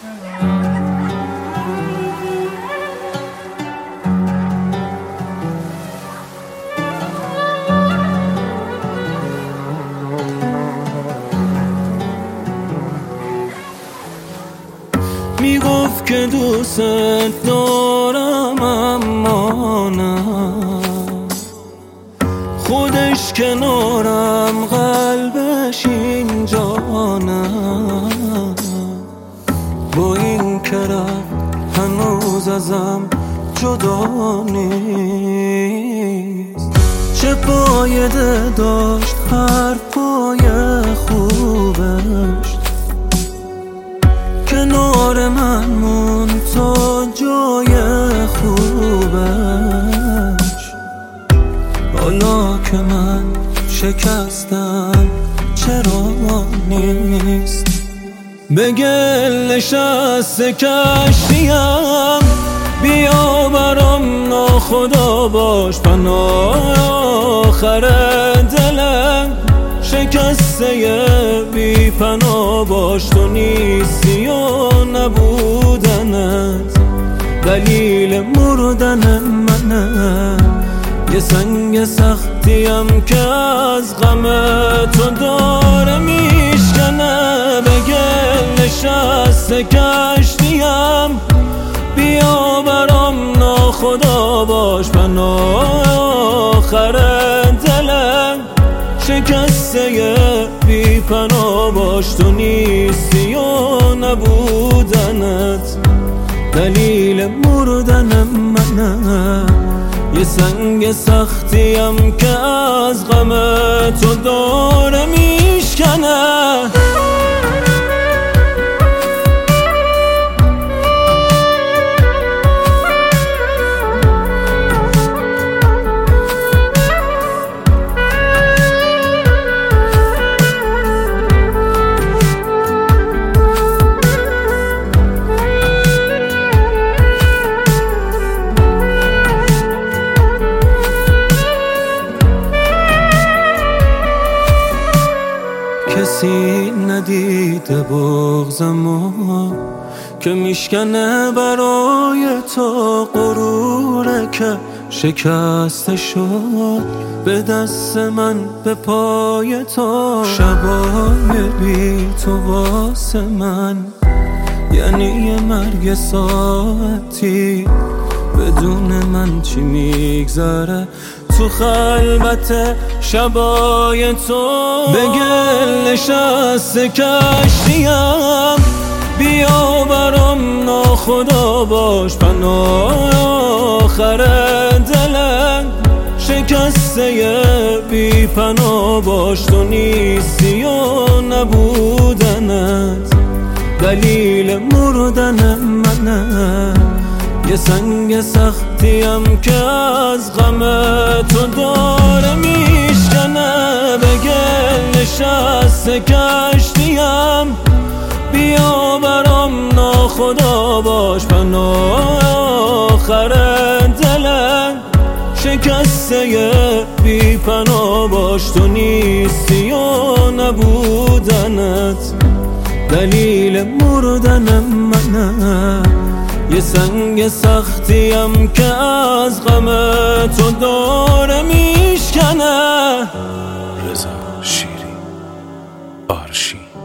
میگفت که دوست دارم اما نه، خودش کنارم قلبش اینجا نه. با این که رفت هنوز ازم جدا نیست. چه فایده داشت حرفای خوبش، کنار من مون تا جای خوبش. حالا که من شکستم چرا نیست؟ به گل نشسته کشتیم، بیا برام ناخدا باش پناه آخر دلم. شکسته بی پناه باش، تو نیستی و نبودنت دلیل مردن منه. یه سنگ سختیم که از غم تو داره میشکنه. به گل نشسته کشتیم، بیا برام ناخدا باش پناه آخر دلم. شکسته بی پناه باش، تو نیستی و نبودنت دلیل مردن منه. یه سنگ سختیم که از غم تو داره میشکنه. کسی ندیده بغضمو که میشکنه برای تو. غروره که شکسته شد به دست من به پای تو. شبای بی تو واسه من یعنی یه مرگ ساعتی. بدون من چی میگذره تو خلوت شبای تو؟ به گل نشسته کشتیم، بیا برام ناخدا باش پناه آخر دلم. شکسته بی پناه باش، تو نیستی و نبودنت دلیل مردن منه. یه سنگ سختیم که از غم تو داره میشکنه. به گل نشسته کشتیم، بیا برام ناخدا باش پناه آخر دلم. شکسته بی پناه باش، تو نیستی و نبودنت دلیل مردن منه. یه سنگ سختیم که از غم تو داره میشکنه. رضا شیری، آرشین.